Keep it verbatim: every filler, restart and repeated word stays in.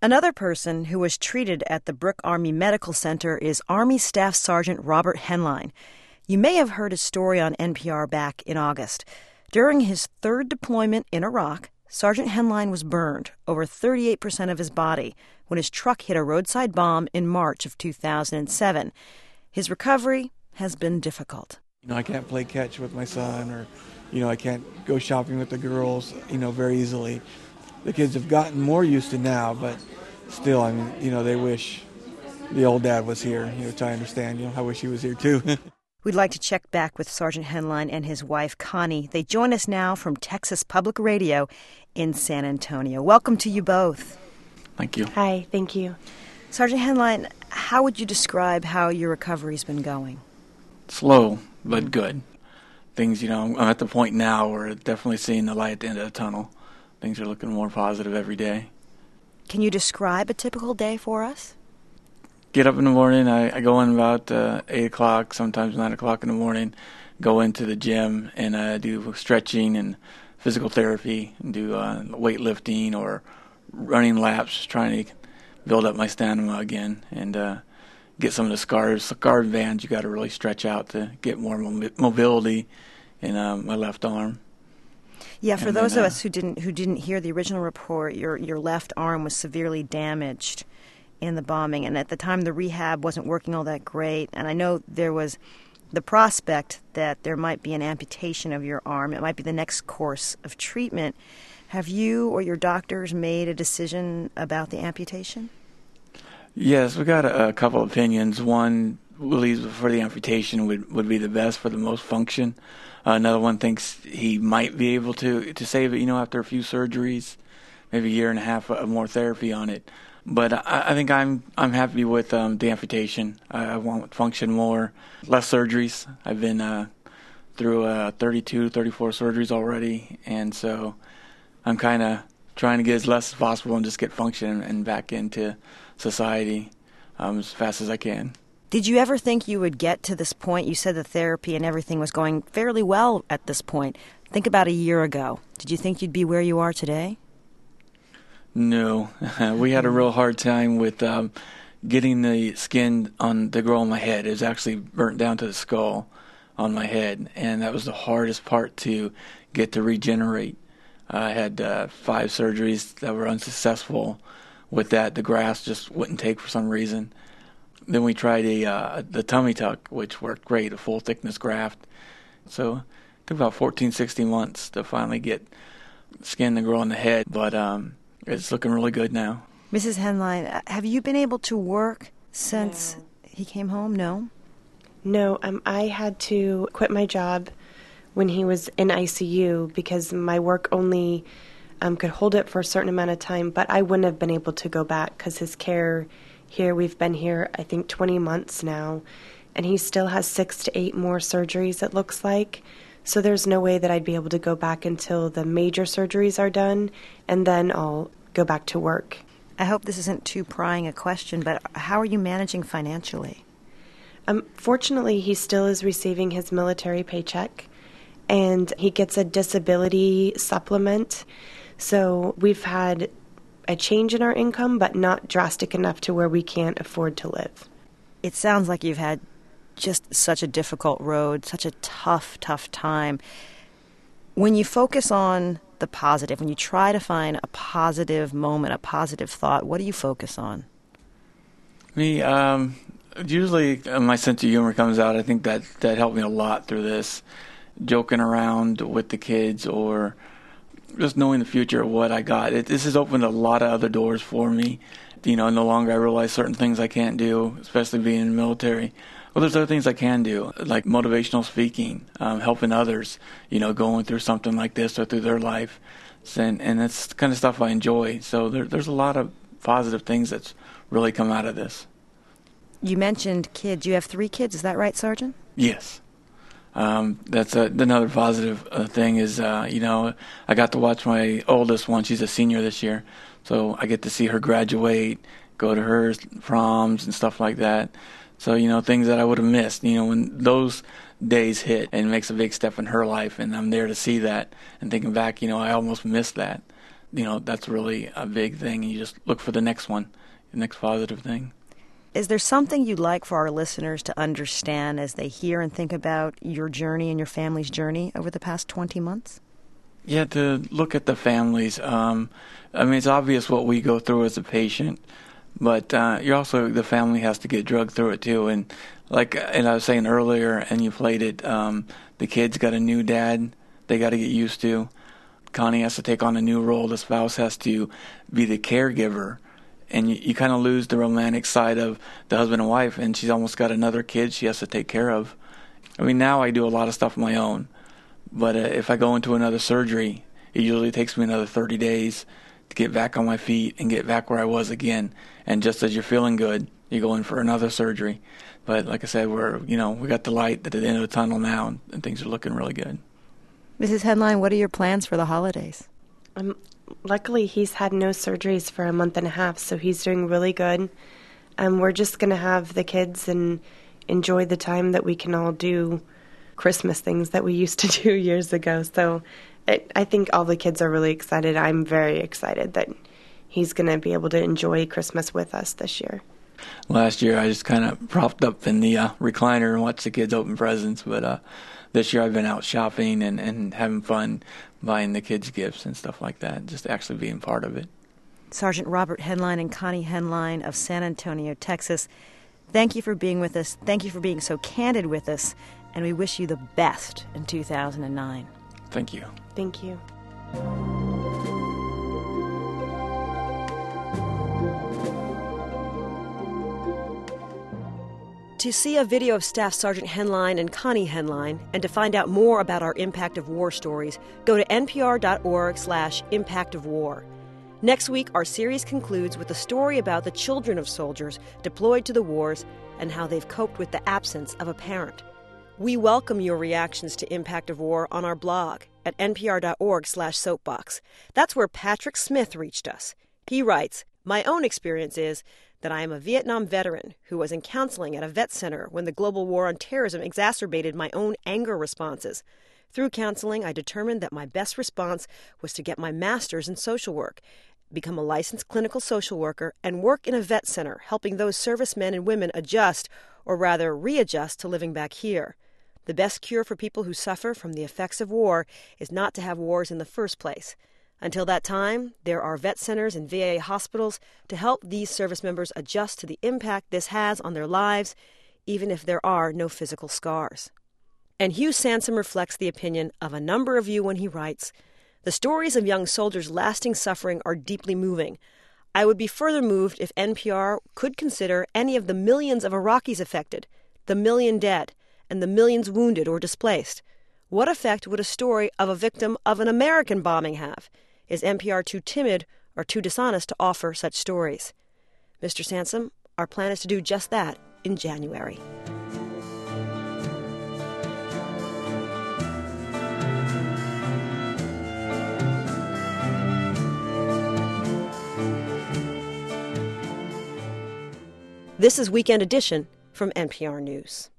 Another person who was treated at the Brooke Army Medical Center is Army Staff Sergeant Robert Henline. You may have heard his story on N P R back in August. During his third deployment in Iraq, Sergeant Henline was burned, over thirty-eight percent of his body, when his truck hit a roadside bomb in March of two thousand seven. His recovery has been difficult. You know, I can't play catch with my son, or, you know, I can't go shopping with the girls, you know, very easily. The kids have gotten more used to now, but still, I mean, you know, they wish the old dad was here, you know, which I understand. You know, I wish he was here too. We'd like to check back with Sergeant Henline and his wife, Connie. They join us now from Texas Public Radio in San Antonio. Welcome to you both. Thank you. Hi, thank you. Sergeant Henline, how would you describe how your recovery's been going? Slow, but good. Things, you know, I'm at the point now where definitely seeing the light at the end of the tunnel. Things are looking more positive every day. Can you describe a typical day for us? Get up in the morning. I, I go in about uh, eight o'clock, sometimes nine o'clock in the morning, go into the gym and uh, do stretching and physical therapy, and do uh, weightlifting or running laps, trying to build up my stamina again, and uh, get some of the scars. Scar bands you got to really stretch out to get more mobility in uh, my left arm. Yeah, for and those then, of uh, us who didn't who didn't hear the original report, your your left arm was severely damaged in the bombing, and at the time the rehab wasn't working all that great. And I know there was the prospect that there might be an amputation of your arm. It might be the next course of treatment. Have you or your doctors made a decision about the amputation? Yes, we got a, a couple opinions. One believes for the amputation would, would be the best for the most function. Uh, another one thinks he might be able to, to save it, you know, after a few surgeries, maybe a year and a half of more therapy on it. But I, I think I'm I'm happy with um, the amputation. I, I want to function more, less surgeries. I've been uh, through uh, thirty-two, thirty-four surgeries already, and so I'm kind of trying to get as less as possible and just get function and back into society um, as fast as I can. Did you ever think you would get to this point? You said the therapy and everything was going fairly well at this point. Think about a year ago. Did you think you'd be where you are today? No. We had a real hard time with um, getting the skin on the girl on my head. It was actually burnt down to the skull on my head, and that was the hardest part to get to regenerate. I had uh, five surgeries that were unsuccessful with that. The graft just wouldn't take for some reason. Then we tried a uh, the tummy tuck, which worked great, a full thickness graft. So it took about fourteen, sixteen months to finally get skin to grow on the head, but um, it's looking really good now. Missus Henline, have you been able to work since No. he came home? No? No, um, I had to quit my job when he was in I C U because my work only um, could hold it for a certain amount of time, but I wouldn't have been able to go back because his care here, we've been here, I think, twenty months now, and he still has six to eight more surgeries, it looks like. So there's no way that I'd be able to go back until the major surgeries are done, and then I'll go back to work. I hope this isn't too prying a question, but how are you managing financially? Um, fortunately, he still is receiving his military paycheck, and he gets a disability supplement. So we've had a change in our income, but not drastic enough to where we can't afford to live. It sounds like you've had just such a difficult road, such a tough, tough time. When you focus on the positive, when you try to find a positive moment, a positive thought, what do you focus on? Me, um, usually uh, my sense of humor comes out. I think that, that helped me a lot through this. Joking around with the kids or just knowing the future of what I got. It, this has opened a lot of other doors for me. You know, no longer I realize certain things I can't do, especially being in the military. Well, there's other things I can do, like motivational speaking, um, helping others, you know, going through something like this or through their life. And, and that's the kind of stuff I enjoy. So there, there's a lot of positive things that's really come out of this. You mentioned kids. You have three kids, is that right, Sergeant? Yes. Um, that's a, another positive uh, thing is, uh, you know, I got to watch my oldest one. She's a senior this year. So I get to see her graduate, go to her proms and stuff like that. So, you know, things that I would have missed, you know, when those days hit and makes a big step in her life, and I'm there to see that and thinking back, you know, I almost missed that. you know, that's really a big thing. You just look for the next one, the next positive thing. Is there something you'd like for our listeners to understand as they hear and think about your journey and your family's journey over the past twenty months? Yeah, to look at the families. Um, I mean, it's obvious what we go through as a patient, but uh, you're also, the family has to get drugged through it too. And like, and I was saying earlier, and you played it, um, the kids got a new dad they got to get used to. Connie has to take on a new role. The spouse has to be the caregiver. And you, you kind of lose the romantic side of the husband and wife, and she's almost got another kid she has to take care of. I mean, now I do a lot of stuff on my own, but uh, if I go into another surgery, it usually takes me another thirty days to get back on my feet and get back where I was again. And just as you're feeling good, you go in for another surgery. But like I said, we're, you know, we got the light at the end of the tunnel now, and, and things are looking really good. Missus Henline, what are your plans for the holidays? Um, luckily, he's had no surgeries for a month and a half, so he's doing really good. Um, we're just going to have the kids and enjoy the time that we can all do Christmas things that we used to do years ago. So it, I think all the kids are really excited. I'm very excited that he's going to be able to enjoy Christmas with us this year. Last year, I just kind of propped up in the uh, recliner and watched the kids open presents, but uh, this year I've been out shopping and, and having fun buying the kids gifts and stuff like that, just actually being part of it. Sergeant Robert Henline and Connie Henline of San Antonio, Texas, thank you for being with us. Thank you for being so candid with us, and we wish you the best in two thousand nine. Thank you. Thank you. To see a video of Staff Sergeant Henline and Connie Henline, and to find out more about our Impact of War stories, go to npr.org slash impact of war. Next week, our series concludes with a story about the children of soldiers deployed to the wars and how they've coped with the absence of a parent. We welcome your reactions to Impact of War on our blog at npr.org slash soapbox. That's where Patrick Smith reached us. He writes, "My own experience is that I am a Vietnam veteran who was in counseling at a vet center when the global war on terrorism exacerbated my own anger responses. Through counseling, I determined that my best response was to get my master's in social work, become a licensed clinical social worker, and work in a vet center, helping those servicemen and women adjust, or rather readjust, to living back here. The best cure for people who suffer from the effects of war is not to have wars in the first place. Until that time, there are vet centers and V A hospitals to help these service members adjust to the impact this has on their lives, even if there are no physical scars." And Hugh Sansom reflects the opinion of a number of you when he writes, "The stories of young soldiers' lasting suffering are deeply moving. I would be further moved if N P R could consider any of the millions of Iraqis affected, the million dead, and the millions wounded or displaced. What effect would a story of a victim of an American bombing have? Is N P R too timid or too dishonest to offer such stories?" Mister Sansom, our plan is to do just that in January. This is Weekend Edition from N P R News.